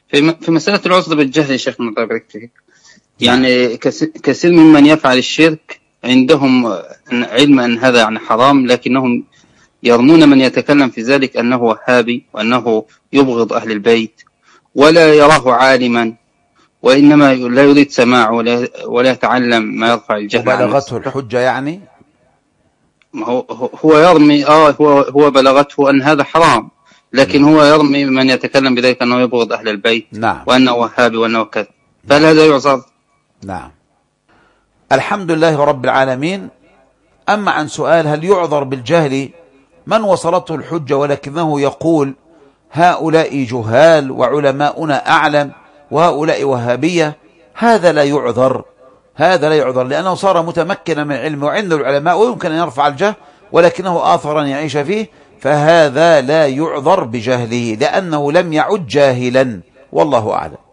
في مسألة العذر بالجهل يا شيخ الله يبارك فيك، يعني كثير ممن يفعل الشرك عندهم علم أن هذا يعني حرام، لكنهم يرمون من يتكلم في ذلك أنه وهابي وأنه يبغض أهل البيت، ولا يراه عالما، وإنما لا يريد سماع ولا يتعلم ما يرفع الجهل عن وبلغته الحجة يعني. هو يرمي هو بلغته أن هذا حرام، لكن هو يرمي من يتكلم بذلك أنه يبغض أهل البيت. نعم. وأنه وهابي وأنه كذا، فهل هذا يعذر؟ نعم. الحمد لله رب العالمين. أما عن سؤال هل يعذر بالجهل من وصلته الحجة ولكنه يقول هؤلاء جهال وعلماؤنا أعلم وهؤلاء وهابية، هذا لا يعذر، هذا لا يعذر، لأنه صار متمكنا من العلم وعنده العلماء ويمكن أن يرفع الجهل، ولكنه آثر أن يعيش فيه، فهذا لا يعذر بجهله لأنه لم يعد جاهلا، والله أعلم.